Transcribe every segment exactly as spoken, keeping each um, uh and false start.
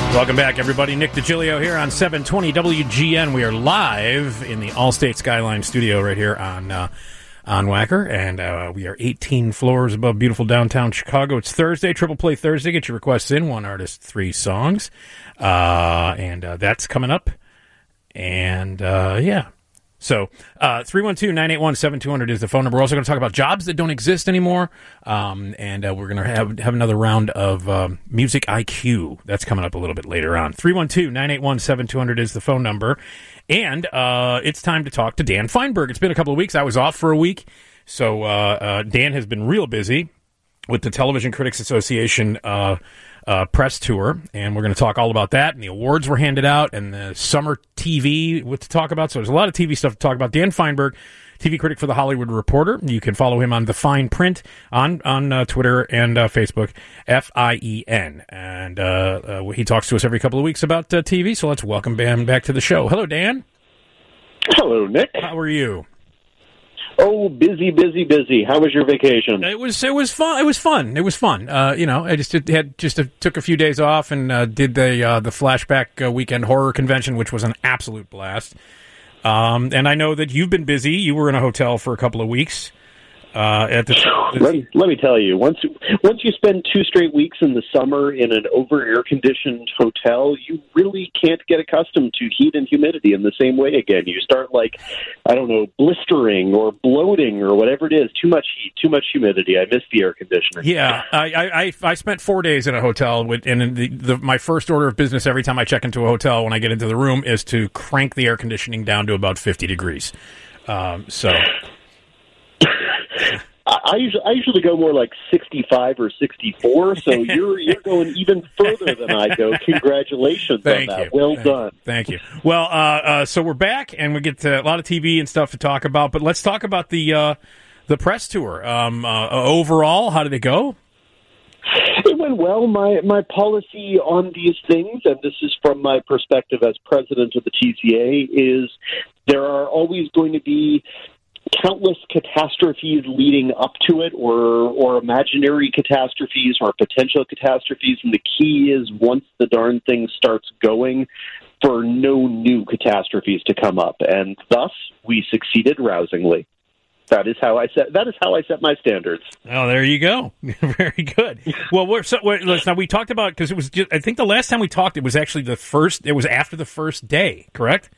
Welcome back, everybody. Nick DiGilio here on seven twenty W G N. We are live in the Allstate Skyline studio right here on uh, on Wacker, and uh, we are eighteen floors above beautiful downtown Chicago. It's Thursday, Triple Play Thursday. Get your requests in, one artist, three songs, uh, and uh, that's coming up. And uh, yeah. So, uh, three one two, nine eight one, seven two zero zero is the phone number. We're also going to talk about jobs that don't exist anymore. Um, and uh, we're going to have have another round of um, Music I Q. That's coming up a little bit later on. three one two, nine eight one, seven two zero zero is the phone number. And uh, it's time to talk to Dan Fienberg. It's been a couple of weeks. I was off for a week. So, uh, uh, Dan has been real busy with the Television Critics Association uh Uh, press tour, and we're going to talk all about that, and the awards were handed out, and the summer T V what to talk about, so there's a lot of T V stuff to talk about. Dan Fienberg, T V critic for The Hollywood Reporter. You can follow him on The Fine Print on, on uh, Twitter and uh, Facebook, F I E N, and uh, uh, he talks to us every couple of weeks about uh, T V, so let's welcome Dan back to the show. Hello, Dan. Hello, Nick. How are you? Oh, busy, busy, busy. How was your vacation? It was it was fun. It was fun. It was fun. Uh, you know, I just did, had just a, took a few days off and uh, did the uh, the Flashback uh, Weekend Horror Convention, which was an absolute blast. Um, and I know that you've been busy. You were in a hotel for a couple of weeks. Uh, at the, the let, let me tell you, once once you spend two straight weeks in the summer in an over air conditioned hotel, you really can't get accustomed to heat and humidity in the same way again. You start like, I don't know, blistering or bloating or whatever it is. Too much heat, too much humidity. I miss the air conditioner. Yeah, I I, I spent four days in a hotel, with, and the, the, my first order of business every time I check into a hotel when I get into the room is to crank the air conditioning down to about fifty degrees. Um, so. I usually, I usually go more like sixty-five or sixty-four, so you're you're going even further than I go. Congratulations Thank on that. You. Well Thank done. You. Thank you. Well, uh, uh, so we're back, and we get to a lot of T V and stuff to talk about, but let's talk about the uh, the press tour. Um, uh, overall, how did it go? It went well. My my policy on these things, and this is from my perspective as president of the T C A, is there are always going to be countless catastrophes leading up to it, or or imaginary catastrophes or potential catastrophes, and the key is once the darn thing starts going, for no new catastrophes to come up, and thus we succeeded rousingly. That is how I set. That is how I set my standards. Oh, there you go. Very good. Well, we're, so, we're, now we talked about, because it was just, I think the last time we talked, it was actually the first. It was after the first day, correct?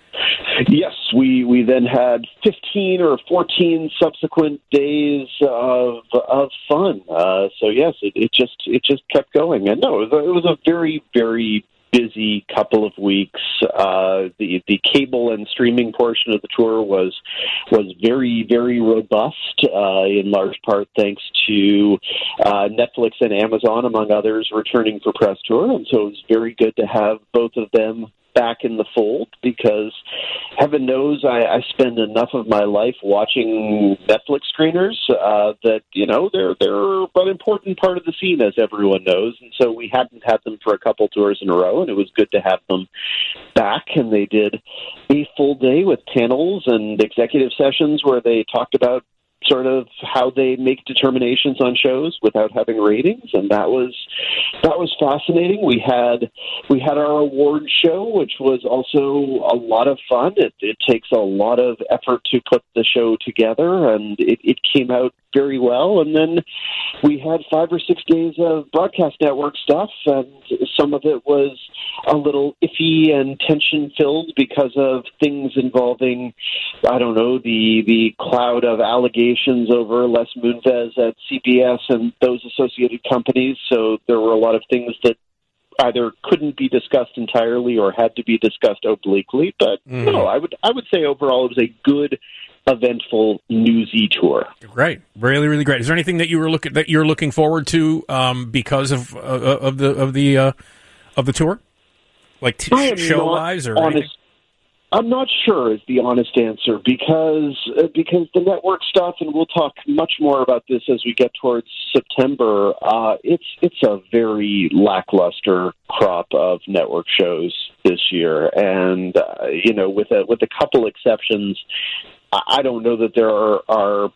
Yes, we, we then had fifteen or fourteen subsequent days of of fun. Uh, so yes, it, it just it just kept going, and no, it was a, it was a very very busy couple of weeks. Uh, the the cable and streaming portion of the tour was was very very robust, uh, in large part thanks to uh, Netflix and Amazon, among others, returning for press tour, and so it was very good to have both of them back in the fold, because heaven knows I, I spend enough of my life watching Netflix screeners uh, that, you know, they're they're an important part of the scene, as everyone knows, and so we hadn't had them for a couple tours in a row, and it was good to have them back, and they did a full day with panels and executive sessions where they talked about sort of how they make determinations on shows without having ratings, and that was that was fascinating. We had we had our award show, which was also a lot of fun. It, it takes a lot of effort to put the show together, and it, it came out very well. And then we had five or six days of broadcast network stuff, and some of it was a little iffy and tension-filled because of things involving, I don't know, the the cloud of allegations over Les Moonves at C B S and those associated companies. So there were a lot of things that either couldn't be discussed entirely or had to be discussed obliquely. But mm. no, I would I would say overall it was a good, eventful, newsy tour. Great, really, really great. Is there anything that you were looking that you're looking forward to um, because of uh, of the of the uh, of the tour, like t- show wise or honest, anything? I'm not sure is the honest answer, because uh, because the network stuff, and we'll talk much more about this as we get towards September. Uh, it's it's a very lackluster crop of network shows this year, and uh, you know, with a with a couple exceptions, I don't know that there are, are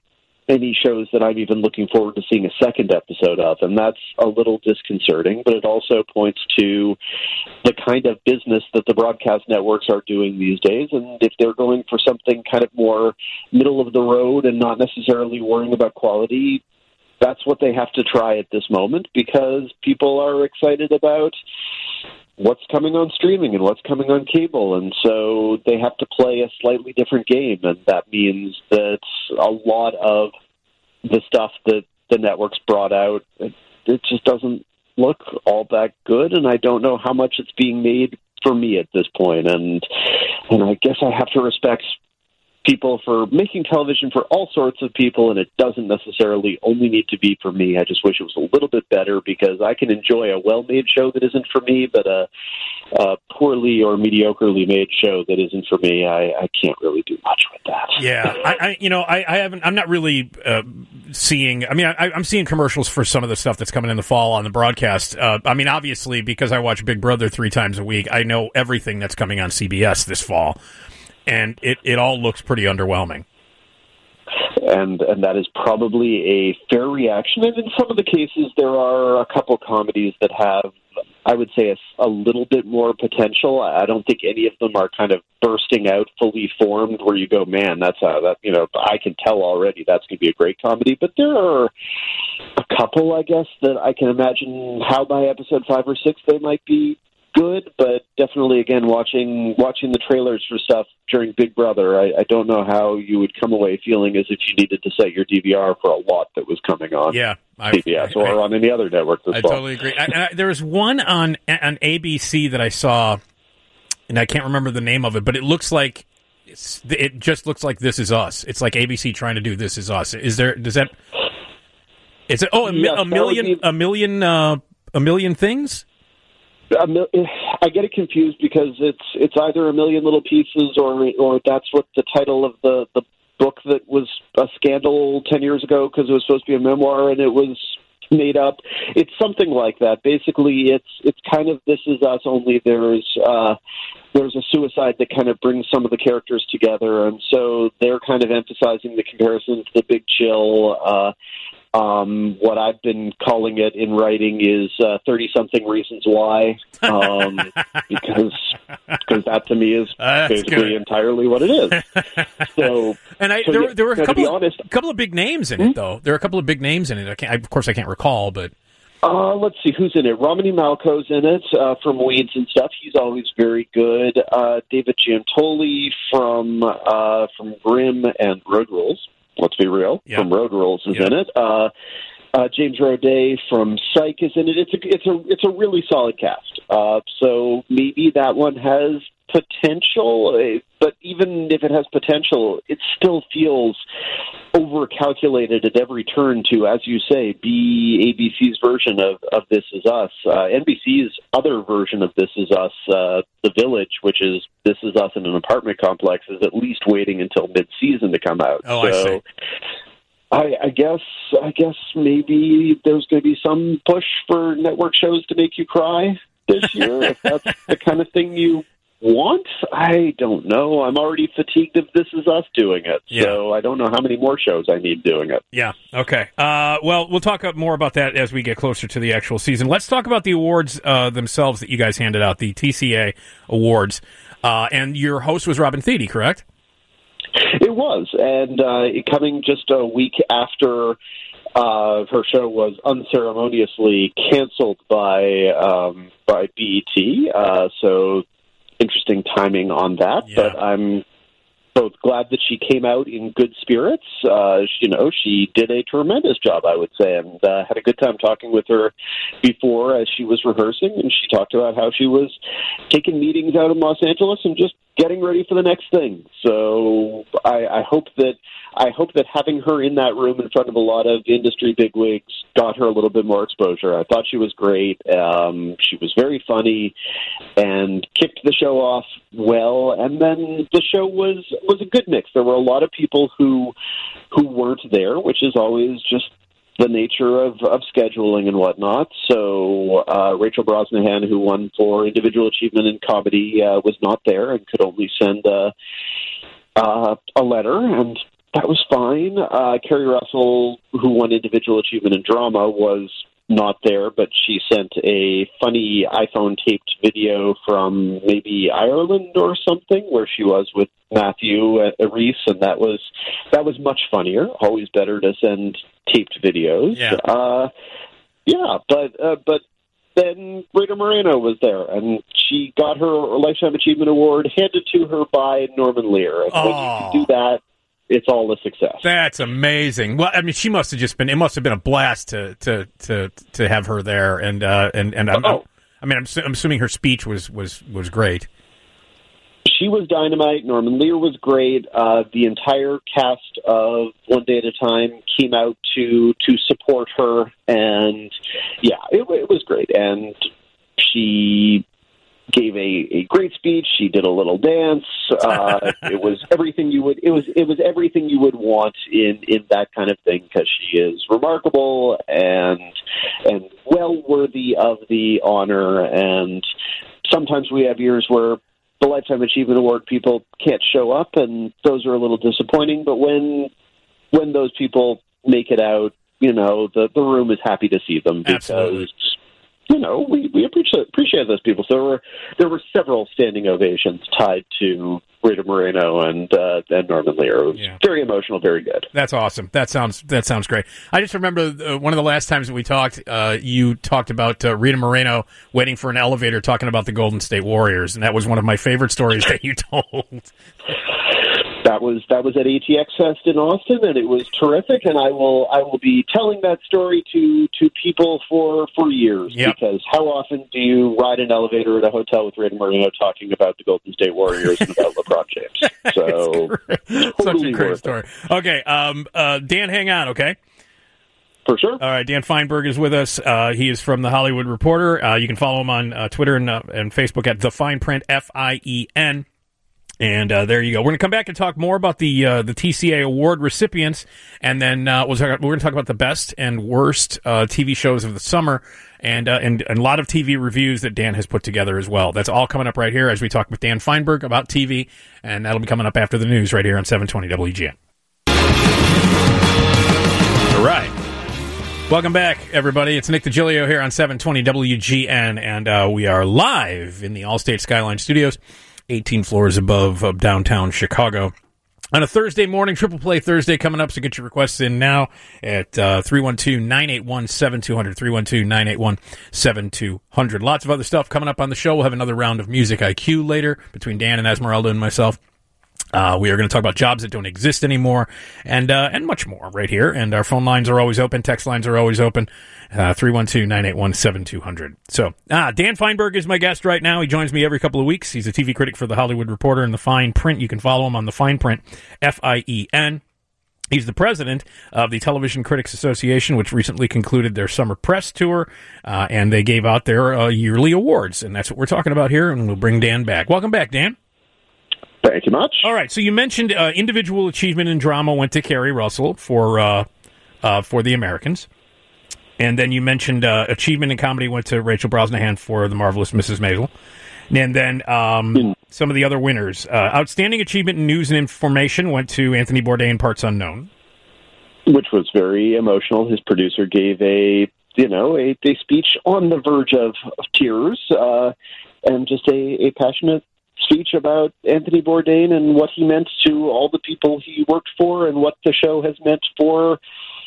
any shows that I'm even looking forward to seeing a second episode of, and that's a little disconcerting, but it also points to the kind of business that the broadcast networks are doing these days, and if they're going for something kind of more middle of the road and not necessarily worrying about quality, that's what they have to try at this moment, because people are excited about what's coming on streaming and what's coming on cable, and so they have to play a slightly different game, and that means that a lot of the stuff that the networks brought out, it, it just doesn't look all that good, and I don't know how much it's being made for me at this point, and and I guess I have to respect people for making television for all sorts of people, and it doesn't necessarily only need to be for me. I just wish it was a little bit better, because I can enjoy a well-made show that isn't for me, but a, a poorly or mediocrely made show that isn't for me, I, I can't really do much with that. Yeah, I, I you know, I, I haven't. I'm not really uh, seeing. I mean, I, I'm seeing commercials for some of the stuff that's coming in the fall on the broadcast. Uh, I mean, obviously, because I watch Big Brother three times a week, I know everything that's coming on C B S this fall. And it, it all looks pretty underwhelming. And and that is probably a fair reaction. And in some of the cases, there are a couple comedies that have, I would say, a, a little bit more potential. I don't think any of them are kind of bursting out, fully formed, where you go, man, that's a, that, you know, I can tell already that's going to be a great comedy. But there are a couple, I guess, that I can imagine how by episode five or six they might be good, but definitely, again, watching watching the trailers for stuff during Big Brother, I, I don't know how you would come away feeling as if you needed to set your D V R for a lot that was coming on yeah, C B S I, or I, on any other network this I fall. totally agree. I, I, there was one on on A B C that I saw, and I can't remember the name of it, but it looks like it's, it just looks like This Is Us. It's like A B C trying to do This Is Us. Is there? Does that? Is it? Oh, a, yes, a million, be, a million, uh, a million things. I get it confused because it's it's either A Million Little Pieces or or that's what the title of the, the book that was a scandal ten years ago because it was supposed to be a memoir and it was made up. It's something like that. Basically, it's it's kind of This Is Us, only there's uh, there's a suicide that kind of brings some of the characters together, and so they're kind of emphasizing the comparison to The Big Chill. Uh, Um, what I've been calling it in writing is uh, thirty-something Reasons Why, um, because because that to me is uh, basically good. Entirely what it is. So, and I, so there, yeah, there were a couple, honest, of, couple of big names in hmm? it, though. There are a couple of big names in it. I can't, I, of course, I can't recall, but uh, let's see who's in it. Romany Malco's in it uh, from Weeds and stuff. He's always very good. Uh, David Giantoli from uh, from Grimm and Road Rules. Let's be real. Yep. From Road Rules is yep. in it. Uh, uh, James Roday from Psych is in it. It's a it's a it's a really solid cast. Uh, so maybe that one has potential, but even if it has potential, it still feels over-calculated at every turn to, as you say, be A B C's version of, of This Is Us. Uh, N B C's other version of This Is Us, uh, The Village, which is This Is Us in an apartment complex, is at least waiting until mid-season to come out. Oh, so, I see. I, I guess I guess maybe there's going to be some push for network shows to make you cry this year, if that's the kind of thing you want. I don't know. I'm already fatigued of This Is Us doing it, yeah. so I don't know how many more shows I need doing it. Yeah, okay. Uh, well, we'll talk more about that as we get closer to the actual season. Let's talk about the awards uh, themselves that you guys handed out, the T C A awards. Uh, and your host was Robin Thede, correct? It was, and uh, coming just a week after uh, her show was unceremoniously canceled by um, by B E T, uh, so interesting timing on that. Yeah. But I'm both glad that she came out in good spirits. Uh, you know, she did a tremendous job, I would say, and uh, had a good time talking with her before as she was rehearsing, and she talked about how she was taking meetings out in Los Angeles and just getting ready for the next thing. So I, I hope that I hope that having her in that room in front of a lot of industry bigwigs got her a little bit more exposure. I thought she was great. Um, she was very funny and kicked the show off well. And then the show was was a good mix. There were a lot of people who who weren't there, which is always just the nature of, of scheduling and whatnot. So uh, Rachel Brosnahan, who won for Individual Achievement in Comedy, uh, was not there and could only send a, uh, a letter, and that was fine. Uh, Kerry Russell, who won individual achievement in drama, was not there, but she sent a funny iPhone taped video from maybe Ireland or something, where she was with Matthew uh, Reese, and that was that was much funnier. Always better to send taped videos. Yeah, uh, yeah, but uh, but then Rita Moreno was there, and she got her Lifetime Achievement Award handed to her by Norman Lear. And oh. when you can do that, it's all a success. That's amazing. Well, I mean, she must have just been. It must have been a blast to to to, to have her there, and uh, and and I'm, oh. I mean, I'm, I'm assuming her speech was was was great. She was dynamite. Norman Lear was great. Uh, the entire cast of One Day at a Time came out to to support her, and yeah, it, it was great. And she gave a, a great speech. She did a little dance. Uh, it was everything you would. It was it was everything you would want in, in that kind of thing, because she is remarkable and and well worthy of the honor. And sometimes we have years where the Lifetime Achievement Award people can't show up, and those are a little disappointing. But when when those people make it out, you know, the the room is happy to see them, because Absolutely. you know, we, we appreciate appreciate those people. So there were there were several standing ovations tied to Rita Moreno and uh, and Norman Lear. It was yeah. very emotional, very good. That's awesome. That sounds that sounds great. I just remember uh, one of the last times that we talked, uh, you talked about uh, Rita Moreno waiting for an elevator, talking about the Golden State Warriors, and that was one of my favorite stories that you told. That was that was at A T X Fest in Austin, and it was terrific. And I will I will be telling that story to, to people for, for years. Yep. Because how often do you ride an elevator at a hotel with Rita Moreno talking about the Golden State Warriors and about LeBron James? So totally such a great story. It. Okay, um, uh, Dan, hang on. Okay. For sure. All right, Dan Feinberg is with us. Uh, he is from The Hollywood Reporter. Uh, you can follow him on uh, Twitter and, uh, and Facebook at The Fine Print, F I E N. And uh, there you go. We're going to come back and talk more about the uh, the T C A award recipients, and then uh, we'll talk, we're going to talk about the best and worst uh, T V shows of the summer, and, uh, and and a lot of T V reviews that Dan has put together as well. That's all coming up right here as we talk with Dan Feinberg about T V, and that'll be coming up after the news right here on seven twenty W G N. All right. Welcome back, everybody. It's Nick DiGilio here on seven twenty W G N, and uh, we are live in the Allstate Skyline Studios, eighteen floors above uh, downtown Chicago. On a Thursday morning, Triple Play Thursday coming up, so get your requests in now at uh, three one two, nine eight one, seven two zero zero, three one two, nine eight one, seven two zero zero. Lots of other stuff coming up on the show. We'll have another round of Music I Q later between Dan and Esmeralda and myself. Uh, we are going to talk about jobs that don't exist anymore, and uh, and much more right here. And our phone lines are always open. Text lines are always open. Uh, three one two, nine eight one, seven two zero zero. So, ah, Dan Feinberg is my guest right now. He joins me every couple of weeks. He's a T V critic for The Hollywood Reporter and The Fine Print. You can follow him on The Fine Print, F I E N. He's the president of the Television Critics Association, which recently concluded their summer press tour, uh, and they gave out their uh, yearly awards. And that's what we're talking about here, and we'll bring Dan back. Welcome back, Dan. Thank you much. All right, so you mentioned uh, individual achievement in drama went to Kerry Russell for uh, uh, for The Americans, and then you mentioned uh, achievement in comedy went to Rachel Brosnahan for The Marvelous Missus Maisel, and then um, mm. some of the other winners. Uh, outstanding achievement in news and information went to Anthony Bourdain, Parts Unknown, which was very emotional. His producer gave a you know a, a speech on the verge of, of tears, uh, and just a, a passionate speech about Anthony Bourdain and what he meant to all the people he worked for and what the show has meant for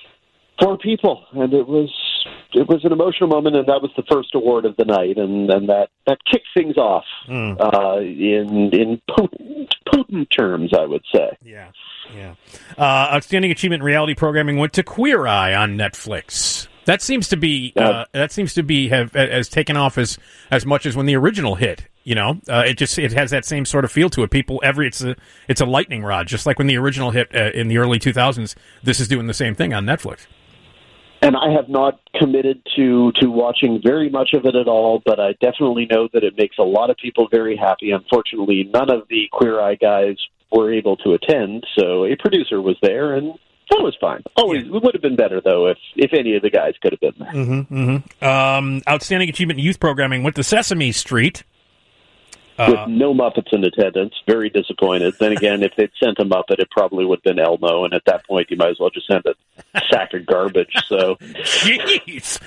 for people. And it was it was an emotional moment, and that was the first award of the night, and, and that, that kicked things off mm. uh, in in potent, potent terms, I would say. Yeah, yeah. Uh, outstanding achievement in reality programming went to Queer Eye on Netflix. That seems to be uh, that seems to be have has taken off as as much as when the original hit. You know, uh, it just it has that same sort of feel to it. People every it's a it's a lightning rod, just like when the original hit uh, in the early two thousands. This is doing the same thing on Netflix. And I have not committed to to watching very much of it at all, but I definitely know that it makes a lot of people very happy. Unfortunately, none of the Queer Eye guys were able to attend, so a producer was there, and that was fine. Always, yeah. It would have been better, though, if, if any of the guys could have been there. Mm-hmm, mm-hmm. Um, outstanding achievement in youth programming went to Sesame Street. Uh, with no Muppets in attendance, very disappointed. Then again, if they'd sent a Muppet, it probably would have been Elmo, and at that point, you might as well just send a sack of garbage. So, jeez.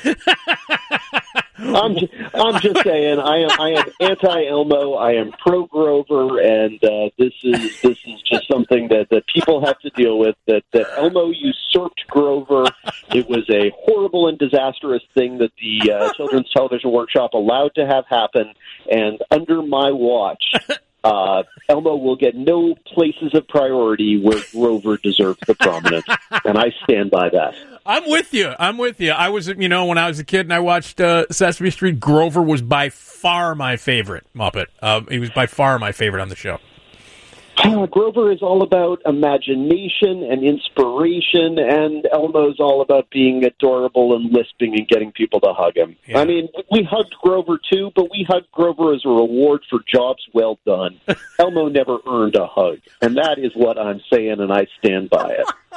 I'm just, I'm just saying, I am I am anti Elmo. I am pro Grover, and uh, this is this is just something that, that people have to deal with. That that Elmo usurped Grover. It was a horrible and disastrous thing that the uh, Children's Television Workshop allowed to have happen. And under my watch, uh, Elmo will get no places of priority where Grover deserves the prominence, and I stand by that. I'm with you. I'm with you. I was, you know, when I was a kid and I watched uh, Sesame Street, Grover was by far my favorite Muppet. Uh, he was by far my favorite on the show. Uh, Grover is all about imagination and inspiration, and Elmo's all about being adorable and lisping and getting people to hug him. Yeah. I mean, we hugged Grover too, but we hugged Grover as a reward for jobs well done. Elmo never earned a hug, and that is what I'm saying, and I stand by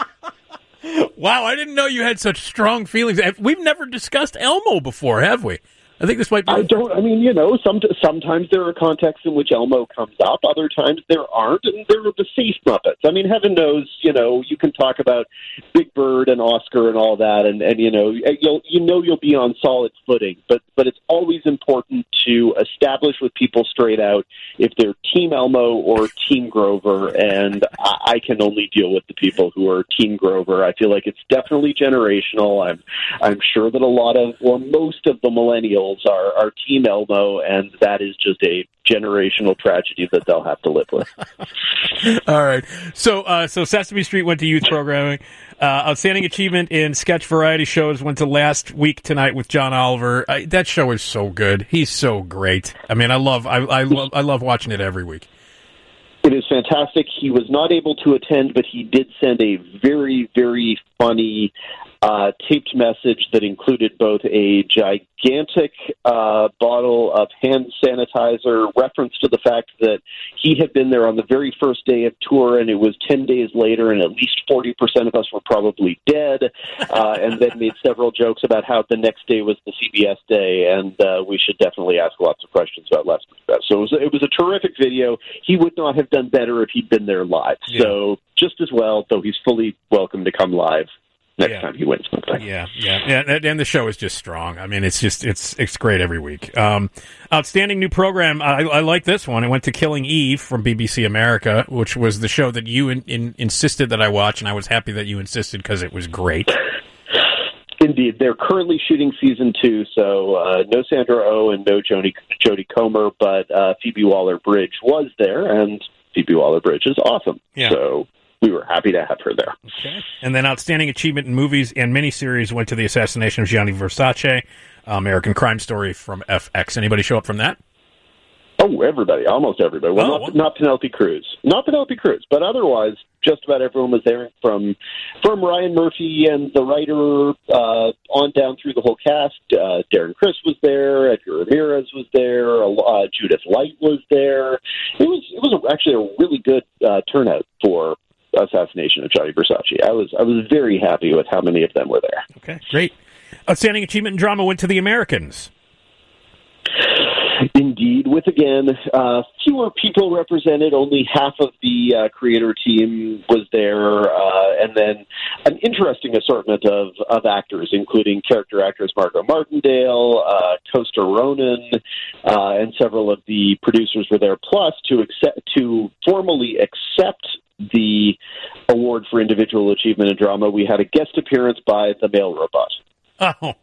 it. Wow, I didn't know you had such strong feelings. We've never discussed Elmo before, have we? I think this might be... I don't, I mean, you know, some, sometimes there are contexts in which Elmo comes up, other times there aren't, and there are the safe Muppets. I mean, heaven knows, you know, you can talk about Big Bird and Oscar and all that, and, and you know, you'll, you know you'll be on solid footing, but, but it's always important to establish with people straight out if they're Team Elmo or Team Grover, and I, I can only deal with the people who are Team Grover. I feel like it's definitely generational. I'm, I'm sure that a lot of, or most of the millennials Are, are Team Elmo, and that is just a generational tragedy that they'll have to live with. All right. So uh, so Sesame Street went to youth programming. Uh, outstanding achievement in sketch variety shows went to Last Week Tonight with John Oliver. Uh, that show is so good. He's so great. I mean, I love I, I love I love watching it every week. It is fantastic. He was not able to attend, but he did send a very, very funny uh, taped message that included both a gigantic uh, bottle of hand sanitizer, reference to the fact that he had been there on the very first day of tour, and it was ten days later, and at least forty percent of us were probably dead, uh, and then made several jokes about how the next day was the C B S day, and uh, we should definitely ask lots of questions about Last Week's Best. So it was, it was a terrific video. He would not have done better if he'd been there live. Yeah. So just as well, though he's fully welcome to come live next yeah. time he wins something. Yeah, yeah, and, and the show is just strong. I mean, it's just it's it's great every week. Um, outstanding new program. I, I like this one. It went to Killing Eve from B B C America, which was the show that you in, in, insisted that I watch, and I was happy that you insisted because it was great. Indeed. They're currently shooting season two, so uh, no Sandra Oh and no Jodie, Jodie Comer, but uh, Phoebe Waller-Bridge was there, and Phoebe Waller-Bridge is awesome. Yeah. So we were happy to have her there. Okay. And then outstanding achievement in movies and miniseries went to The Assassination of Gianni Versace, American Crime Story from F X. Anybody show up from that? Oh, everybody, almost everybody. Well, oh, not, well. not Penelope Cruz. Not Penelope Cruz, but otherwise, just about everyone was there, from from Ryan Murphy and the writer uh, on down through the whole cast. Uh, Darren Criss was there. Edgar Ramirez was there. Uh, Judith Light was there. It was it was actually a really good uh, turnout for Assassination of Gianni Versace. I was I was very happy with how many of them were there. Okay, great. Outstanding achievement in drama went to The Americans. Indeed, with, again, uh, fewer people represented. Only half of the uh, creator team was there, uh, and then an interesting assortment of, of actors, including character actress Margot Martindale, uh, Costa Ronan, uh, and several of the producers were there. Plus, to accept, to formally accept the award for individual achievement in drama, we had a guest appearance by the Male Robot. Oh.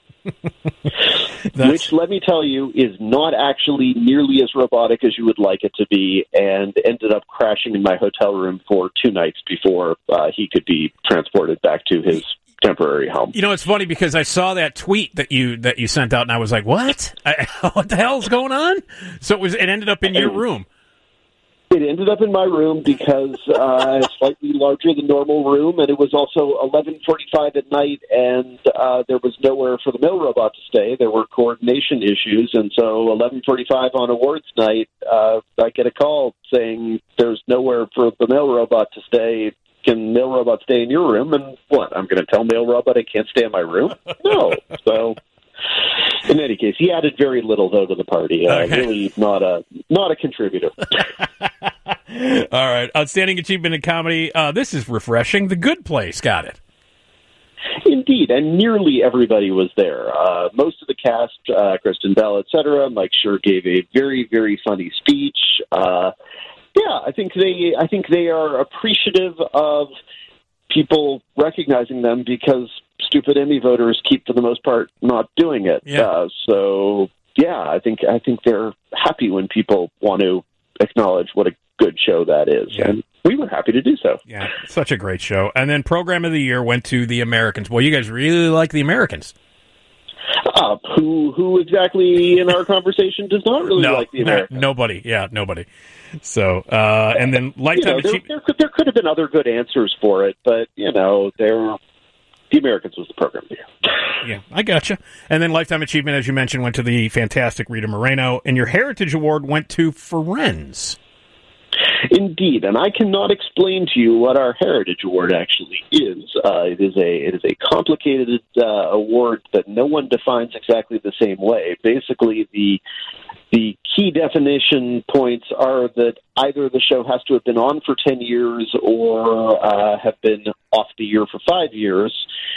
Which, let me tell you, is not actually nearly as robotic as you would like it to be, and ended up crashing in my hotel room for two nights before uh, he could be transported back to his temporary home. You know, it's funny because I saw that tweet that you that you sent out, and I was like, "What? I, what the hell's going on?" So it was. It ended up in your room. It ended up in my room because uh, it's slightly larger than normal room, and it was also eleven forty-five at night, and uh, there was nowhere for the Male Robot to stay. There were coordination issues, and so eleven forty-five on awards night, uh, I get a call saying there's nowhere for the Male Robot to stay. Can Male Robot stay in your room? And what, I'm going to tell Male Robot I can't stay in my room? No. So In any case, he added very little though to the party. Uh, Okay. Really, not a not a contributor. All right. Outstanding achievement in comedy. Uh, this is refreshing. The Good Place got it. Indeed, and nearly everybody was there. Uh, most of the cast, uh, Kristen Bell, et cetera. Mike Schur gave a very, very funny speech. Uh, yeah, I think they, I think they are appreciative of people recognizing them because stupid Emmy voters keep, for the most part, not doing it. Yeah. Uh, so, yeah, I think I think they're happy when people want to acknowledge what a good show that is, Yeah. and we were happy to do so. Yeah, such a great show. And then Program of the Year went to The Americans. Boy, you guys really like The Americans. Uh, who who exactly in our conversation does not really No, like the no, Americans? nobody. Yeah, nobody. So, uh, and then You Lifetime know, there, Achievement. there, could, there could have been other good answers for it, but, you know, there, the Americans was the program of the year. Yeah, I gotcha. And then Lifetime Achievement, as you mentioned, went to the fantastic Rita Moreno. And your Heritage Award went to Friends. Indeed, and I cannot explain to you what our Heritage Award actually is. Uh, it is a it is a complicated uh, award that no one defines exactly the same way. Basically, the the key definition points are that either the show has to have been on for ten years or uh, have been off the year for five years.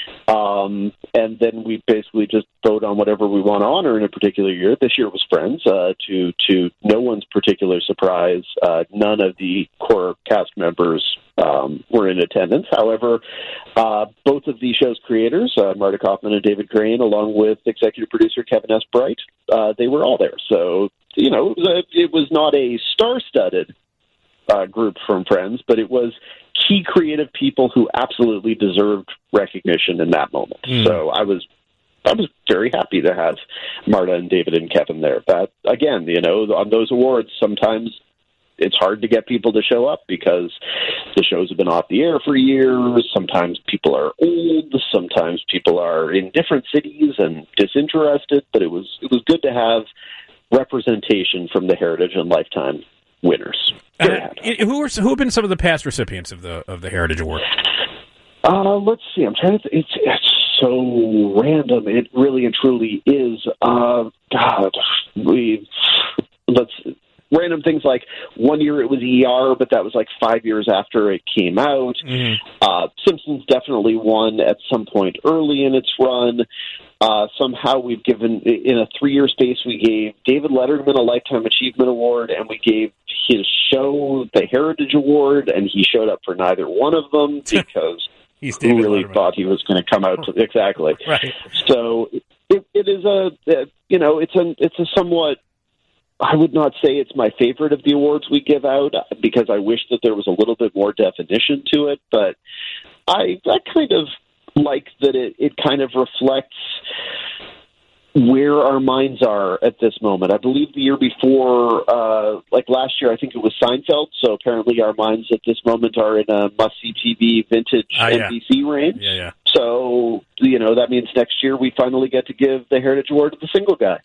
Um, and then we basically just vote on whatever we want to honor in a particular year. This year was Friends. Uh, to to no one's particular surprise, uh, none of the core cast members um, were in attendance. However, uh, both of the show's creators, uh, Marta Kaufman and David Crane, along with executive producer Kevin S. Bright, uh, they were all there. So, you know, it was, a, it was not a star-studded uh, group from Friends, but it was key creative people who absolutely deserved recognition in that moment. Mm. So I was I was very happy to have Marta and David and Kevin there. But again, you know, on those awards, sometimes it's hard to get people to show up because the shows have been off the air for years. Sometimes people are old. Sometimes people are in different cities and disinterested. But it was it was good to have representation from the Heritage and Lifetime winners. Very Uh, happy. who are who have been some of the past recipients of the of the Heritage Award? Uh, let's see. I'm trying to. Th- it's it's so random. It really and truly is. Uh, God, we let's random things like one year it was E R, but that was like five years after it came out. Mm-hmm. Uh, Simpsons definitely won at some point early in its run. Uh, somehow we've given, in a three-year space, we gave David Letterman a Lifetime Achievement Award, and we gave his show the Heritage Award, and he showed up for neither one of them because He's who David really Letterman. thought he was going to come out to, exactly. Right. So it, it is a, you know, it's a, it's a somewhat, I would not say it's my favorite of the awards we give out because I wish that there was a little bit more definition to it, but I, I kind of like that it, it kind of reflects where our minds are at this moment. I believe the year before, uh, like last year, I think it was Seinfeld, so apparently our minds at this moment are in a must-see T V vintage Ah, yeah. N B C range. Yeah, yeah. So, you know, that means next year we finally get to give the Heritage Award to the single guy.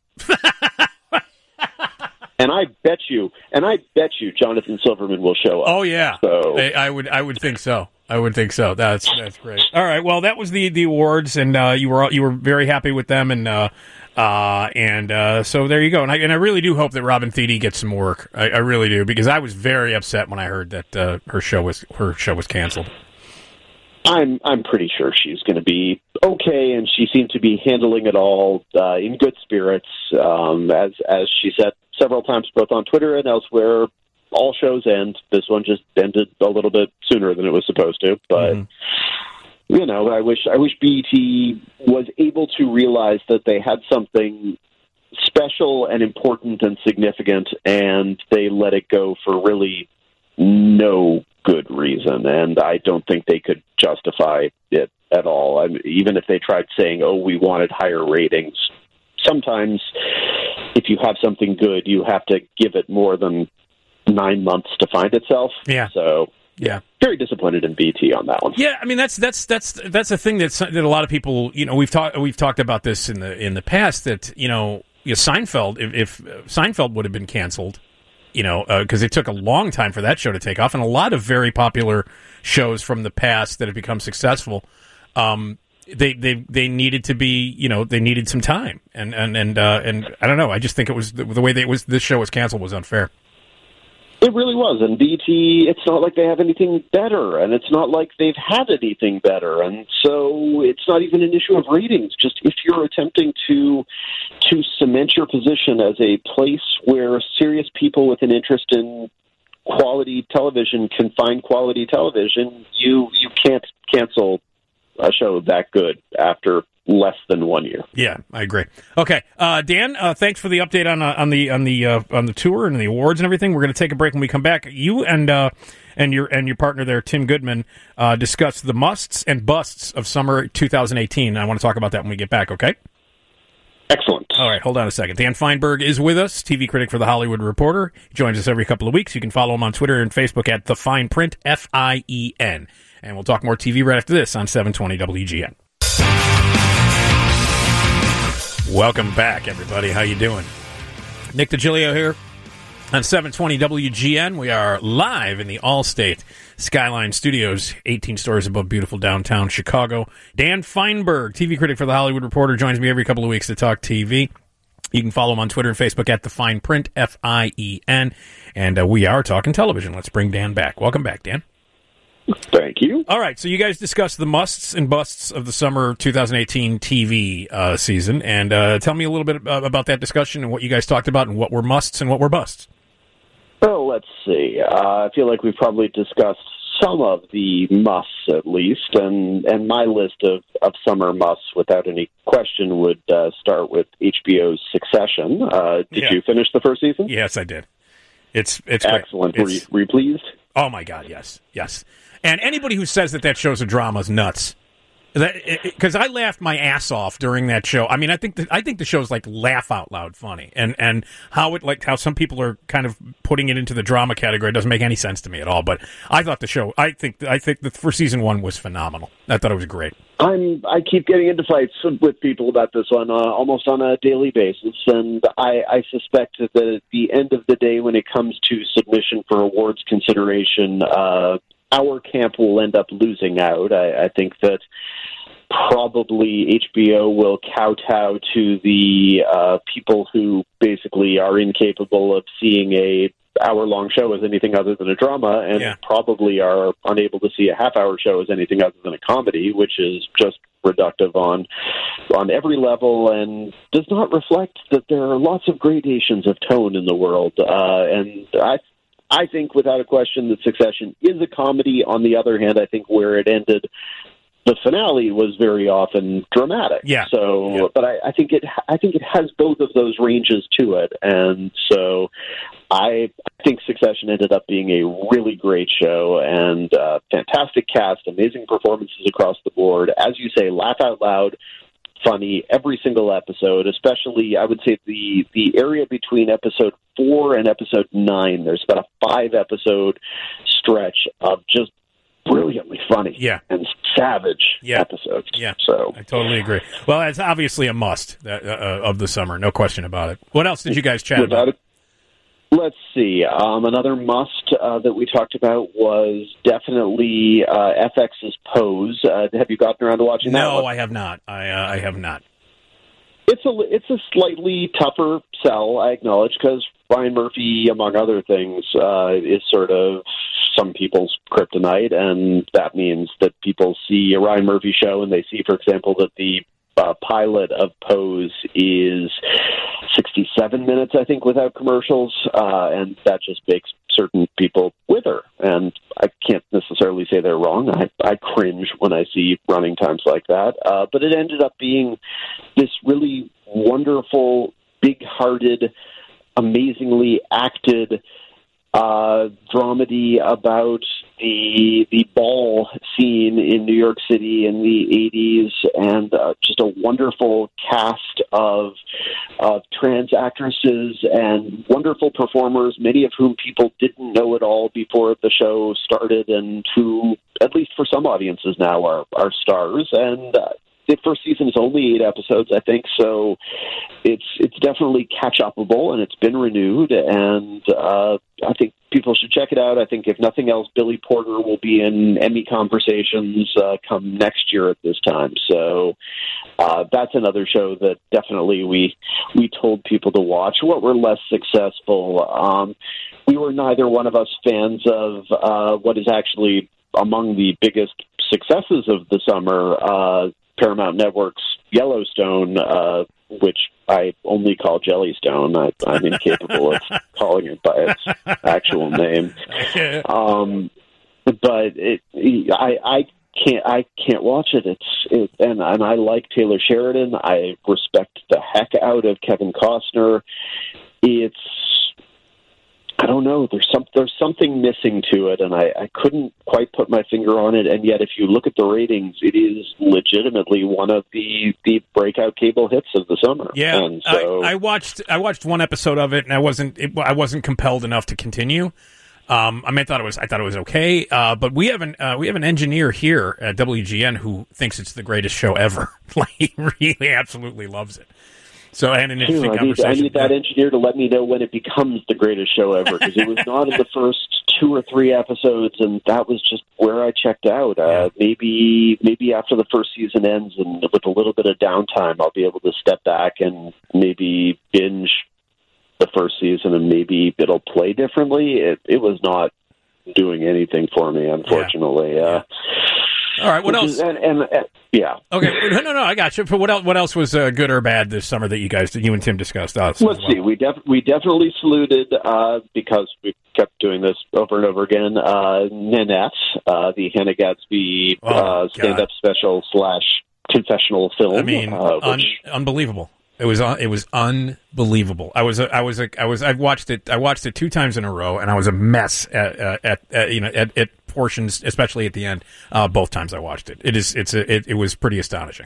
And I bet you, and I bet you Jonathan Silverman will show up. Oh yeah. So I, I would I would think so. I would think so. That's that's great. All right. Well, that was the the awards, and uh, you were you were very happy with them, and uh, uh, and uh, so there you go. And I and I really do hope that Robin Thede gets some work. I, I really do, because I was very upset when I heard that uh, her show was her show was canceled. I'm I'm pretty sure she's going to be okay, and she seemed to be handling it all uh, in good spirits, um, as as she said several times, both on Twitter and elsewhere. All shows end. This one just ended a little bit sooner than it was supposed to, but. Mm-hmm. You know, I wish I wish B E T was able to realize that they had something special and important and significant, and they let it go for really no good reason. And I don't think they could justify it at all. I mean, even if they tried saying, "Oh, we wanted higher ratings," sometimes if you have something good, you have to give it more than nine months to find itself. Yeah. So. Yeah, very disappointed in B T on that one. Yeah, I mean that's that's that's that's a thing that's that a lot of people, you know, we've talked we've talked about this in the in the past, that you know, you know Seinfeld, if, if Seinfeld would have been canceled, you know, because uh, it took a long time for that show to take off, and a lot of very popular shows from the past that have become successful, um, they, they they needed to be, you know, they needed some time, and and and uh, and I don't know. I just think it was the, the way they was this show was canceled was unfair. It really was, and B T, it's not like they have anything better, and it's not like they've had anything better, and so it's not even an issue of ratings. Just if you're attempting to to cement your position as a place where serious people with an interest in quality television can find quality television, you you can't cancel a show that good after less than one year. Yeah, I agree. Okay, uh, Dan, uh, thanks for the update on uh, on the on the uh, on the tour and the awards and everything. We're going to take a break. When we come back, you and uh, and your and your partner there, Tim Goodman, uh, discuss the musts and busts of summer two thousand eighteen. I want to talk about that when we get back. Okay. Excellent. All right, hold on a second. Dan Feinberg is with us, T V critic for The Hollywood Reporter. He joins us every couple of weeks. You can follow him on Twitter and Facebook at The Fine Print, F I E N. And we'll talk more T V right after this on seven twenty W G N. Welcome back, everybody. How you doing? Nick DiGilio here on seven twenty W G N. We are live in the Allstate Skyline Studios, eighteen stories above beautiful downtown Chicago. Dan Feinberg, T V critic for The Hollywood Reporter, joins me every couple of weeks to talk T V. You can follow him on Twitter and Facebook at The Fine Print, F I E N. And uh, we are talking television. Let's bring Dan back. Welcome back, Dan. Thank you. All right, so you guys discussed the musts and busts of the summer two thousand eighteen T V uh, season, and uh, tell me a little bit about that discussion and what you guys talked about and what were musts and what were busts. Well, let's see. Uh, I feel like we've probably discussed some of the musts, at least, and, and my list of, of summer musts, without any question, would uh, start with H B O's Succession. Uh, did Yeah. you finish the first season? Yes, I did. It's it's Excellent. Great. Were, you, It's, were you pleased? oh my God, yes, yes. And anybody who says that that show's a drama is nuts. Because I laughed my ass off during that show. I mean, I think the, I think the show's like laugh out loud funny, and and how it like how some people are kind of putting it into the drama category doesn't make any sense to me at all. But I thought the show, I think I think the for season one was phenomenal. I thought it was great. I'm. I keep getting into fights with people about this on uh, almost on a daily basis, and I, I suspect that at the end of the day, when it comes to submission for awards consideration, uh, our camp will end up losing out. I, I think that probably H B O will kowtow to the uh, people who basically are incapable of seeing a hour-long show as anything other than a drama, and Yeah. probably are unable to see a half-hour show as anything other than a comedy, which is just reductive on on every level and does not reflect that there are lots of gradations of tone in the world. Uh, and I I think, without a question, that Succession is a comedy. On the other hand, I think where it ended, the finale was very often dramatic. Yeah. So, Yeah. but I, I think it, I think it has both of those ranges to it, and so I think Succession ended up being a really great show and uh, fantastic cast, amazing performances across the board. As you say, laugh out loud. Funny every single episode, especially I would say the the area between episode four and episode nine. There's about a five episode stretch of just brilliantly funny Yeah. and savage Yeah. episodes. Yeah. So I totally agree. Well, it's obviously a must uh, uh, of the summer, no question about it. What else did you guys chat without about? it, let's see. Um, another must uh, that we talked about was definitely uh, F X's Pose. Uh, have you gotten around to watching that No, one? I have not. I uh, I have not. It's a it's a slightly tougher sell, I acknowledge, because Ryan Murphy, among other things, uh, is sort of some people's kryptonite, and that means that people see a Ryan Murphy show and they see, for example, that the uh, pilot of Pose is sixty-seven minutes, I think, without commercials, uh, and that just makes certain people wither. And I can't necessarily say they're wrong. I, I cringe when I see running times like that. Uh, but it ended up being this really wonderful, big-hearted, amazingly acted uh, dramedy about the the ball scene in New York City in the eighties, and uh, just a wonderful cast of of trans actresses and wonderful performers, many of whom people didn't know at all before the show started, and who, at least for some audiences now, are are stars. And uh, the first season is only eight episodes, I think, so it's it's definitely catch-upable, and it's been renewed, and uh, I think people should check it out. I think, if nothing else, Billy Porter will be in Emmy conversations uh, come next year at this time. So uh, that's another show that definitely we we told people to watch. What were less successful, um, we were neither one of us fans of uh, what is actually among the biggest successes of the summer, uh, Paramount Network's Yellowstone, uh, which I only call Jellystone. I, I'm incapable of calling it by its actual name. Um, but it, I, I can't, I can't watch it. It's, it, and, and I like Taylor Sheridan. I respect the heck out of Kevin Costner. It's, I don't know. There's some there's something missing to it, and I, I couldn't quite put my finger on it. And yet, if you look at the ratings, it is legitimately one of the, the breakout cable hits of the summer. Yeah, and so, I, I watched I watched one episode of it, and I wasn't it, I wasn't compelled enough to continue. Um, I mean, I thought it was I thought it was okay. Uh, but we have an uh, we have an engineer here at W G N who thinks it's the greatest show ever. Like, he really absolutely loves it. So, and an interesting I need, conversation. I need that engineer to let me know when it becomes the greatest show ever, because it was not in the first two or three episodes, and that was just where I checked out. Uh, maybe maybe after the first season ends, and with a little bit of downtime, I'll be able to step back and maybe binge the first season, and maybe it'll play differently. It, it was not doing anything for me, unfortunately. Yeah. Uh, All right, what else? Is, and, and, and yeah. Okay, no, no, no, I got you. But what else? What else was uh, good or bad this summer that you guys, that you and Tim discussed? Us. Let's well. see. We def- we definitely saluted uh, because we kept doing this over and over again. Uh, Nanette, uh, the Hannah Gadsby oh, uh, stand-up special slash confessional film. I mean, uh, un- which... unbelievable. It was uh, it was unbelievable. I was a, I was a, I was I watched it I watched it two times in a row, and I was a mess at, uh, at, at you know at, at portions, especially at the end. Uh, both times I watched it. It is it's a, it, it was pretty astonishing.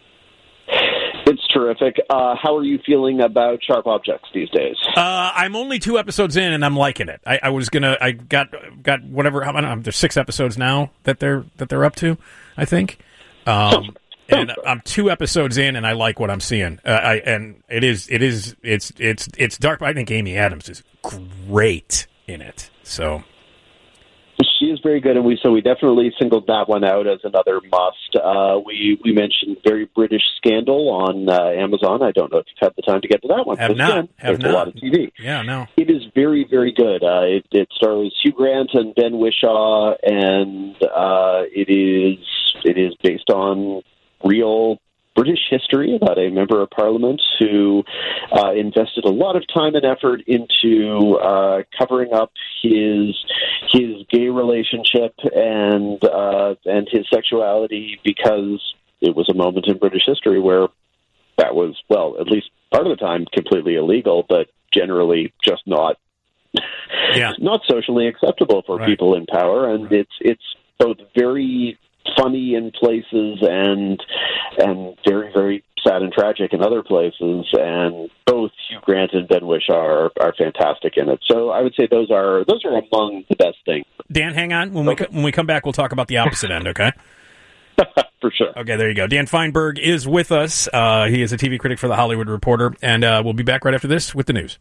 It's terrific. Uh, how are you feeling about Sharp Objects these days? Uh, I'm only two episodes in, and I'm liking it. I, I was gonna I got got whatever. I don't know, there's six episodes now that they're that they're up to, I think. Um, And I'm two episodes in, and I like what I'm seeing. Uh, I and it is, it is, it's, it's, it's dark. But I think Amy Adams is great in it. So she is very good, and we so we definitely singled that one out as another must. Uh, we we mentioned Very British Scandal on uh, Amazon. I don't know if you've had the time to get to that one. Have not. Again, have there's not. a lot of T V. Yeah, no. It is very, very good. Uh, it, it stars Hugh Grant and Ben Whishaw, and uh, it is it is based on real British history about a member of Parliament who uh, invested a lot of time and effort into uh, covering up his his gay relationship and uh, and his sexuality, because it was a moment in British history where that was, well, at least part of the time, completely illegal, but generally just not yeah. not socially acceptable for right. people in power. And right. it's it's both very funny in places and and very, very sad and tragic in other places, and both Hugh Grant and Ben Whishaw are, are fantastic in it. So I would say those are those are among the best things. Dan, hang on. When okay. we when we come back, we'll talk about the opposite end, okay? For sure. Okay, there you go. Dan Feinberg is with us. Uh, he is a T V critic for The Hollywood Reporter, and uh, we'll be back right after this with the news.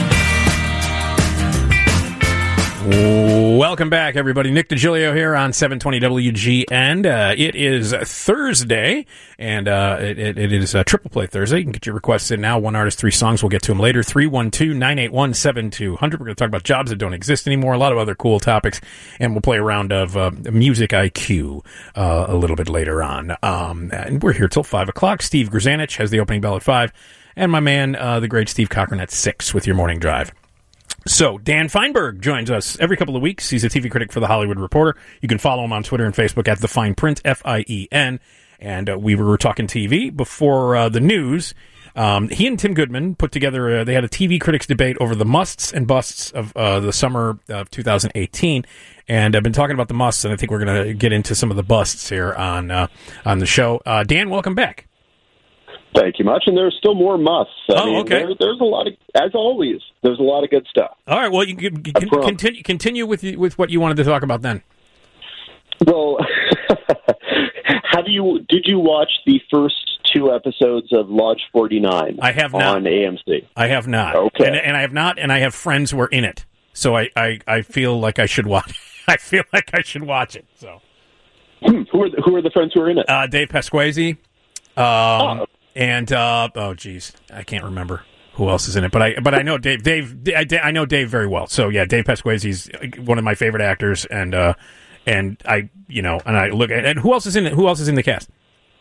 Welcome back, everybody. Nick DiGilio here on seven twenty W G N. Uh, it is Thursday, and uh, it, it, it is a Triple Play Thursday. You can get your requests in now. One artist, three songs. We'll get to them later. three one two, nine eight one, seven two zero zero. We're going to talk about jobs that don't exist anymore, a lot of other cool topics, and we'll play a round of uh, Music I Q uh, a little bit later on. Um, and we're here till five o'clock. Steve Grzanich has the opening bell at five, and my man, uh, the great Steve Cochran, at six with your morning drive. So, Dan Feinberg joins us every couple of weeks. He's a T V critic for The Hollywood Reporter. You can follow him on Twitter and Facebook at The Fine Print, F I E N. And uh, we were talking T V before uh, the news. Um, he and Tim Goodman put together, uh, they had a T V critics debate over the musts and busts of uh, the summer of two thousand eighteen. And I've been talking about the musts, and I think we're going to get into some of the busts here on, uh, on the show. Uh, Dan, welcome back. Thank you much, and there's still more musts. I oh, mean, okay. There, there's a lot of, as always, there's a lot of good stuff. All right, well, you can, can continue continue with with what you wanted to talk about then. Well, Have you? Did you watch the first two episodes of Lodge forty-nine? I have not. On A M C. I have not. Okay. And, and I have not, and I have friends who are in it. So I, I, I feel like I should watch I feel like I should watch it. So hmm. Who are the, who are the friends who are in it? Uh, Dave Pasquesi. Um, oh. And, uh, oh, geez, I can't remember who else is in it. But I but I know Dave. Dave. I, I know Dave very well. So, yeah, Dave Pasquesi's one of my favorite actors. And, uh, and I, you know, and I look at, and who else is in it? Who else is in the cast?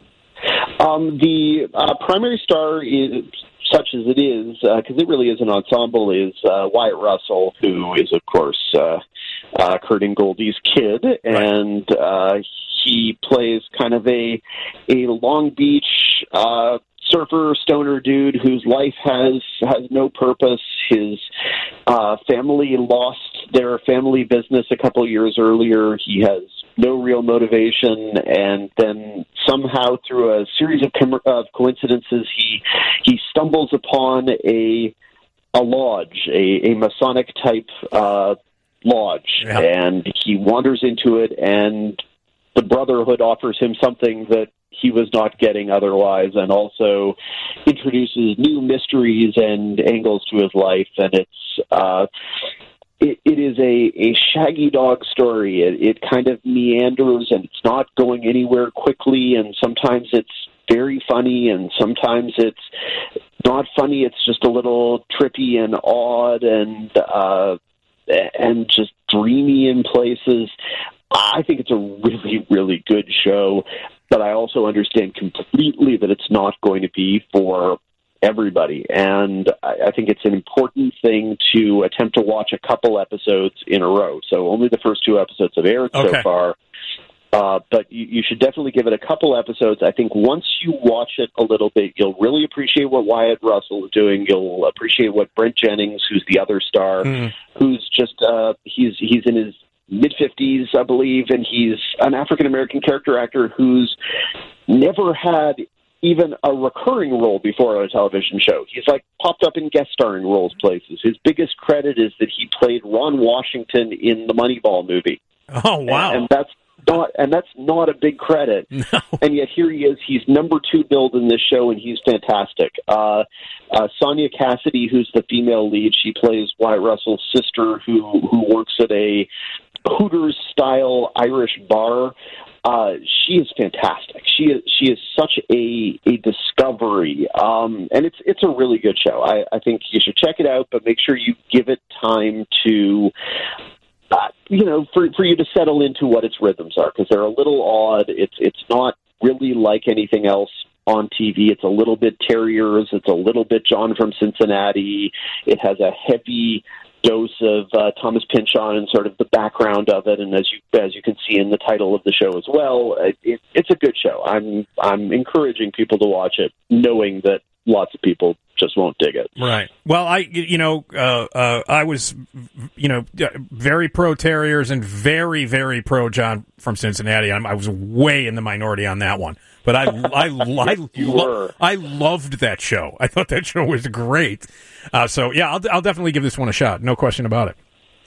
Um, the uh, primary star is, such as it is, because uh, it really is an ensemble, is uh, Wyatt Russell, who is, of course, uh, uh, Kurt and Goldie's kid, and uh, he plays kind of a a Long Beach uh, surfer stoner dude whose life has has no purpose. His uh, family lost their family business a couple years earlier. He has no real motivation, and then somehow through a series of, com- of coincidences, he he stumbles upon a a lodge, a, a Masonic type uh, lodge, yeah. and he wanders into it, and the Brotherhood offers him something that he was not getting otherwise, and also introduces new mysteries and angles to his life, and it's uh, it, it is a, a shaggy dog story. It, it kind of meanders, and it's not going anywhere quickly, and sometimes it's very funny, and sometimes it's not funny. It's just a little trippy and odd, and uh, and just dreamy in places. I think it's a really, really good show, but I also understand completely that it's not going to be for everybody. And I, I think it's an important thing to attempt to watch a couple episodes in a row. So only the first two episodes have aired okay. so far. Uh, but you, you should definitely give it a couple episodes. I think once you watch it a little bit, you'll really appreciate what Wyatt Russell is doing. You'll appreciate what Brent Jennings, who's the other star, mm. who's just, uh, he's, he's in his mid-fifties, I believe, and he's an African-American character actor who's never had even a recurring role before on a television show. He's, like, popped up in guest starring roles places. His biggest credit is that he played Ron Washington in the Moneyball movie. Oh, wow. And, and that's not and that's not a big credit. No. And yet here he is. He's number two billed in this show, and he's fantastic. Uh, uh, Sonia Cassidy, who's the female lead, she plays Wyatt Russell's sister who, who works at a Hooters-style Irish bar. Uh, she is fantastic. She is she is such a a discovery, um, and it's it's a really good show. I, I think you should check it out, but make sure you give it time to, uh, you know, for for you to settle into what its rhythms are, because they're a little odd. It's it's not really like anything else on T V. It's a little bit Terriers. It's a little bit John from Cincinnati. It has a heavy dose of uh, Thomas Pynchon and sort of the background of it, and as you as you can see in the title of the show as well, it, it, it's a good show. I'm I'm encouraging people to watch it, knowing that lots of people just won't dig it. Right. Well, I you know uh, uh, I was you know very pro Terriers and very very pro John from Cincinnati. I'm, I was way in the minority on that one. But I, I, I, lo- I loved that show. I thought that show was great. Uh, so, yeah, I'll, I'll definitely give this one a shot. No question about it.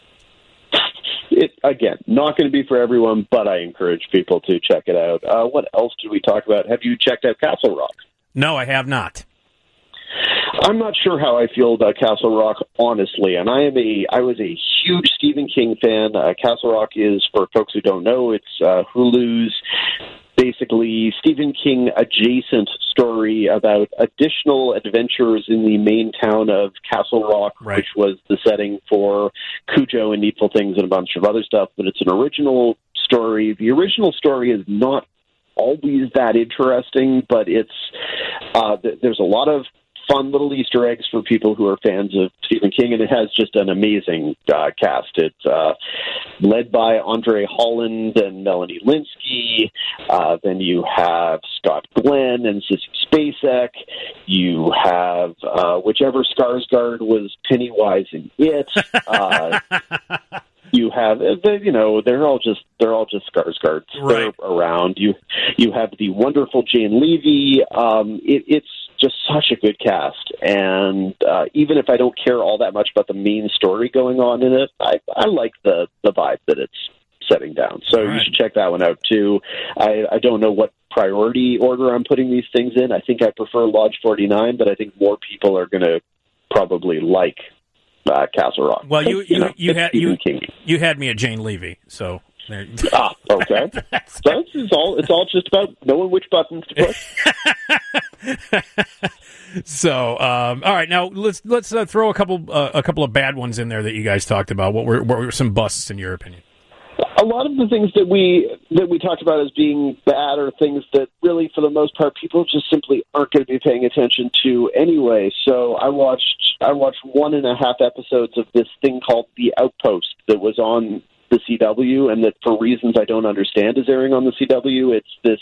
It again, not going to be for everyone, but I encourage people to check it out. Uh, what else did we talk about? Have you checked out Castle Rock? No, I have not. I'm not sure how I feel about Castle Rock, honestly, and I am a I was a huge Stephen King fan. Uh, Castle Rock is, for folks who don't know, it's uh, Hulu's basically Stephen King adjacent story about additional adventures in the main town of Castle Rock, right. which was the setting for Cujo and Needful Things and a bunch of other stuff. But it's an original story. The original story is not always that interesting, but it's uh, th- there's a lot of fun little Easter eggs for people who are fans of Stephen King, and it has just an amazing uh, cast. It's uh, led by Andre Holland and Melanie Linsky. Uh, then you have Scott Glenn and Sissy Spacek. You have uh, whichever Skarsgård was Pennywise in It. Uh, You have, you know, they're all just they're all just Skarsgårds. Right. They're around. You you have the wonderful Jane Levy. Um, it, it's just such a good cast, and uh, even if I don't care all that much about the main story going on in it, I, I like the, the vibe that it's setting down. So All right. you should check that one out too. I, I don't know what priority order I'm putting these things in. I think I prefer Lodge forty-nine, but I think more people are going to probably like uh, Castle Rock. Well, you you, you, know, you had you, King. you had me at Jane Levy, so there. Ah, okay. So it's all it's all just about knowing which buttons to push. So, um, all right, now let's let's uh, throw a couple uh, a couple of bad ones in there that you guys talked about. What were what were some busts in your opinion? A lot of the things that we that we talked about as being bad are things that really, for the most part, people just simply aren't going to be paying attention to anyway. So I watched I watched one and a half episodes of this thing called The Outpost that was on the C W, and that for reasons I don't understand is airing on the C W. It's this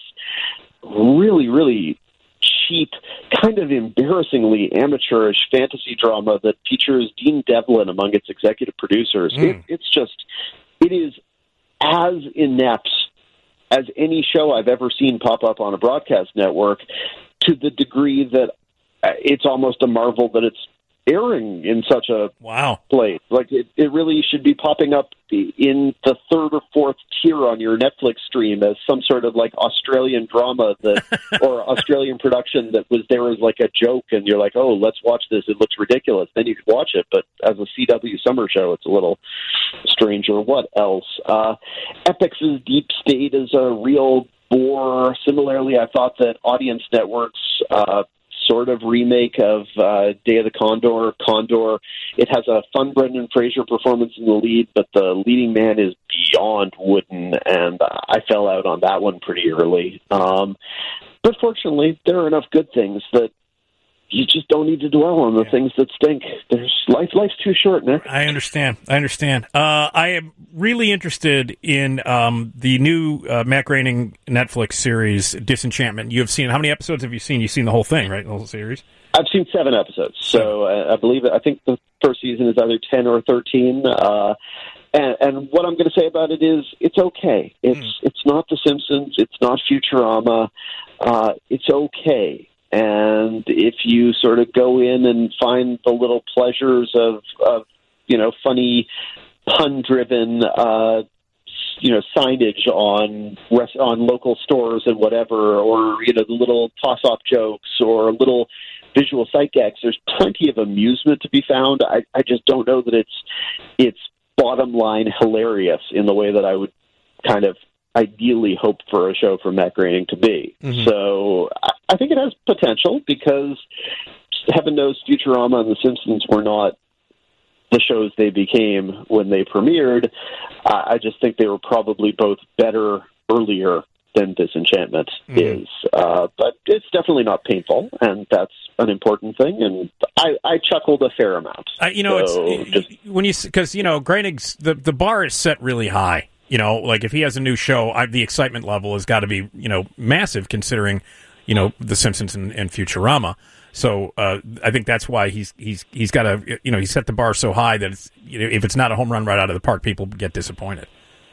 really, really cheap, kind of embarrassingly amateurish fantasy drama that features Dean Devlin among its executive producers. Mm. It, it's just, it is as inept as any show I've ever seen pop up on a broadcast network, to the degree that it's almost a marvel that it's airing in such a wow place. Like, it, it really should be popping up in the third or fourth tier on your Netflix stream as some sort of like Australian drama that or Australian production that was there as like a joke, and you're like, oh, let's watch this, it looks ridiculous. Then you could watch it, but as a C W summer show, it's a little stranger. What else? Uh, Epix's Deep State is a real bore. Similarly, I thought that Audience Network's uh, sort of remake of uh, Day of the Condor, Condor, it has a fun Brendan Fraser performance in the lead, but the leading man is beyond wooden, and I fell out on that one pretty early. Um, but fortunately, there are enough good things that you just don't need to dwell on the yeah. things that stink. There's life. Life's too short, Nick. I understand. I understand. Uh, I am really interested in um, the new uh, Matt Groening Netflix series, Disenchantment. You have seen, how many episodes have you seen? You've seen the whole thing, right? The whole series? I've seen seven episodes. So uh, I believe, I think the first season is either ten or thirteen. Uh, and, and what I'm going to say about it is, it's okay. It's mm. it's not The Simpsons. It's not Futurama. Uh, it's okay. And if you sort of go in and find the little pleasures of, of you know, funny, pun-driven, uh, you know, signage on res- on local stores and whatever, or, you know, the little toss-off jokes or little visual sight gags, there's plenty of amusement to be found. I, I just don't know that it's it's bottom-line hilarious in the way that I would kind of ideally hope for a show from Matt Groening to be. Mm-hmm. So I, I think it has potential, because heaven knows Futurama and The Simpsons were not the shows they became when they premiered. Uh, I just think they were probably both better earlier than Disenchantment mm-hmm. is. Uh, but it's definitely not painful, and that's an important thing. And I, I chuckled a fair amount. Uh, you know, so it's just, when you because you know Groening's the the bar is set really high. You know, like if he has a new show, I, the excitement level has got to be, you know, massive, considering, you know, The Simpsons and, and Futurama. So uh, I think that's why he's he's he's got to, you know, he set the bar so high that it's, you know, if it's not a home run right out of the park, people get disappointed.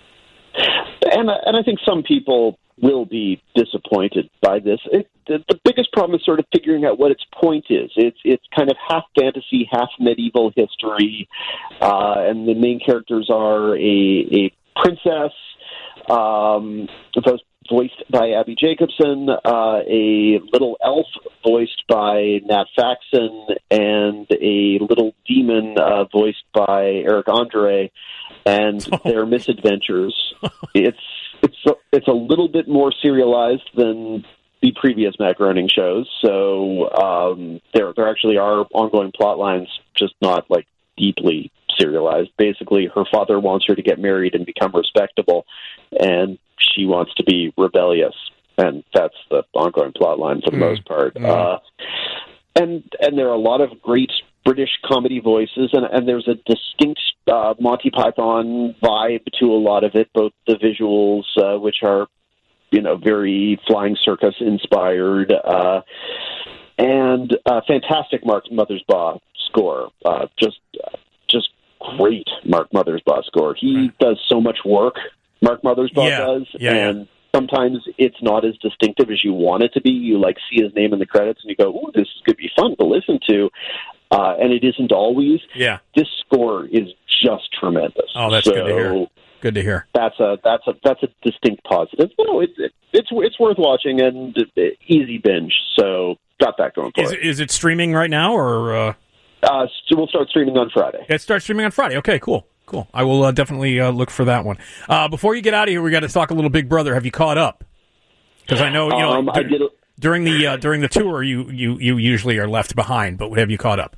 And and I think some people will be disappointed by this. It, the, the biggest problem is sort of figuring out what its point is. It's it's kind of half fantasy, half medieval history, uh, and the main characters are a a princess, um, voiced by Abby Jacobson, uh, a little elf voiced by Nat Faxon, and a little demon uh, voiced by Eric Andre, and oh. their misadventures. it's it's a, it's a little bit more serialized than the previous Matt Groening shows, so um, there there actually are ongoing plot lines, just not like deeply serialized. Basically, her father wants her to get married and become respectable, and she wants to be rebellious, and that's the ongoing plot line for the mm. most part. Mm. Uh, and and there are a lot of great British comedy voices, and, and there's a distinct uh, Monty Python vibe to a lot of it, both the visuals, uh, which are, you know, very Flying Circus inspired, uh, and uh, fantastic Mark Mothersbaugh score. Uh, just just great Mark Mothersbaugh score. He right. does so much work, Mark Mothersbaugh yeah. does, yeah, and yeah. sometimes it's not as distinctive as you want it to be. You like see his name in the credits and you go, "Ooh, this could be fun to listen to," uh, and it isn't always. Yeah, this score is just tremendous. Oh, that's so, good to hear. Good to hear. That's a that's a that's a distinct positive. No, it's it, it's it's worth watching and easy binge. So got that going for is, it. Is it streaming right now or? Uh... Uh, so we'll start streaming on Friday. It starts streaming on Friday. Okay, cool, cool. I will uh, definitely uh, look for that one. Uh, before you get out of here, we got to talk a little Big Brother. Have you caught up? Because I know you know um, I did a- during the uh, during the tour, you, you you usually are left behind. But have you caught up?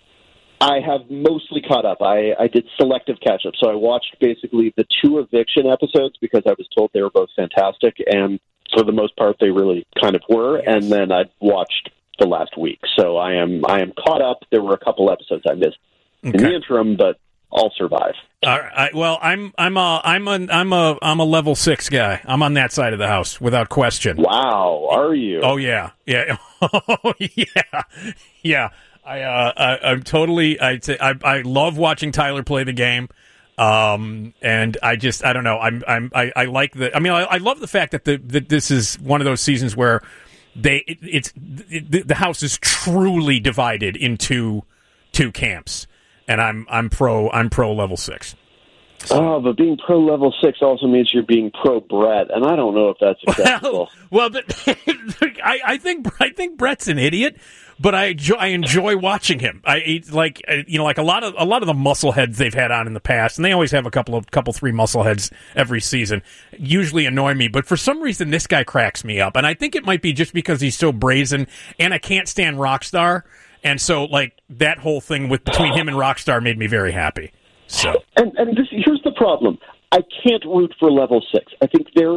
I have mostly caught up. I, I did selective catch up, so I watched basically the two eviction episodes because I was told they were both fantastic, and for the most part, they really kind of were. Yes. And then I watched the last week, so I am I am caught up. There were a couple episodes I missed okay. in the interim, but I'll survive. All right. Well, I'm I'm a I'm a I'm a I'm a level six guy. I'm on that side of the house without question. Wow, are you? Oh yeah, yeah, oh yeah, yeah. I uh I, I'm totally I, I I love watching Tyler play the game. Um, and I just, I don't know. I'm, I'm, I, I like the, I mean, I, I love the fact that the, that this is one of those seasons where they, it, it's, it, the house is truly divided into two camps. And I'm, I'm pro, I'm pro level six. So. Oh, but being pro level six also means you're being pro Brett, and I don't know if that's acceptable. Well, well but I, I think, I think Brett's an idiot. But I enjoy, I enjoy watching him. I like you know like a lot of a lot of the muscleheads they've had on in the past, and they always have a couple of couple three muscleheads every season. Usually annoy me, but for some reason this guy cracks me up, and I think it might be just because he's so brazen, and I can't stand Rockstar, and so like that whole thing with between him and Rockstar made me very happy. So and and this, here's the problem: I can't root for level six. I think they're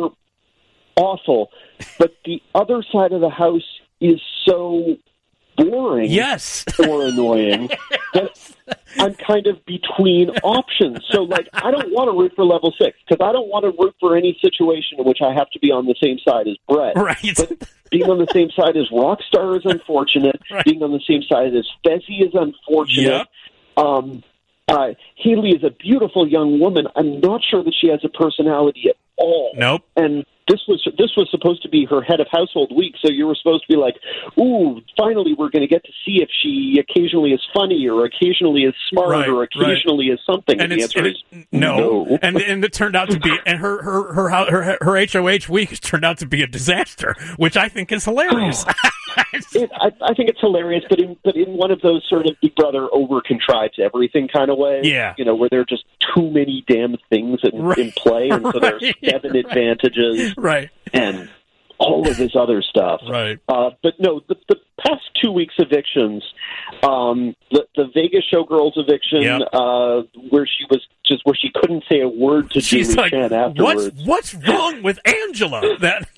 awful, but the other side of the house is so boring yes. or annoying that I'm kind of between options. So, like, I don't want to root for level six because I don't want to root for any situation in which I have to be on the same side as Brett. Right. But being on the same side as Rockstar is unfortunate. Right. Being on the same side as Fezzi is unfortunate. Yep. Um, uh, Haley is a beautiful young woman. I'm not sure that she has a personality at all. Nope. And this was this was supposed to be her head of household week, so you were supposed to be like, ooh, finally we're going to get to see if she occasionally is funny or occasionally is smart right, or occasionally right. is something. And, and the it's, answer and is it, no. no. And and it turned out to be, and her her her her, her H O H week has turned out to be a disaster, which I think is hilarious. it, I, I think it's hilarious, but in but in one of those sort of Big Brother over contrives everything kind of ways. Yeah. You know, where there are just too many damn things in, right. in play, and so right. there's seven advantages. Right. And all of this other stuff. Right. Uh, but no, the, the past two weeks' evictions, um, the, the Vegas Showgirls eviction, yep. uh, where she was just where she couldn't say a word to She's Julie like, Chen afterwards. What's, what's wrong with Angela? That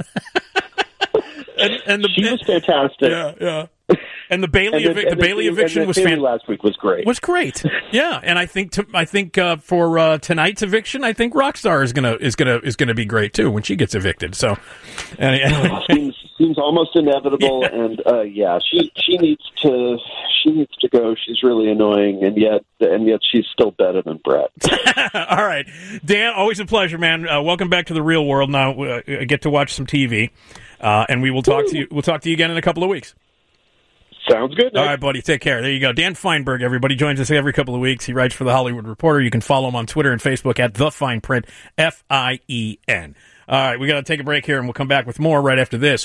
and, and the she was fantastic. Yeah, yeah. And the Bailey and the, evi- and the Bailey the, eviction and the was fantastic. fan- Last week was great. Was great. Yeah, and I think to, I think uh, for uh, tonight's eviction, I think Rockstar is gonna is gonna is gonna be great too when she gets evicted. So, and, and, seems seems almost inevitable, yeah. and uh, yeah, she she needs to she needs to go. She's really annoying, and yet and yet she's still better than Brett. All right, Dan, always a pleasure, man. Uh, welcome back to the real world. Now uh, I get to watch some T V, uh, and we will talk Woo. to you. We'll talk to you again in a couple of weeks. Sounds good, Nick. All right, buddy. Take care. There you go. Dan Feinberg, everybody, joins us every couple of weeks. He writes for The Hollywood Reporter. You can follow him on Twitter and Facebook at The Fine Print, F I E N. All right, we got to take a break here, and we'll come back with more right after this.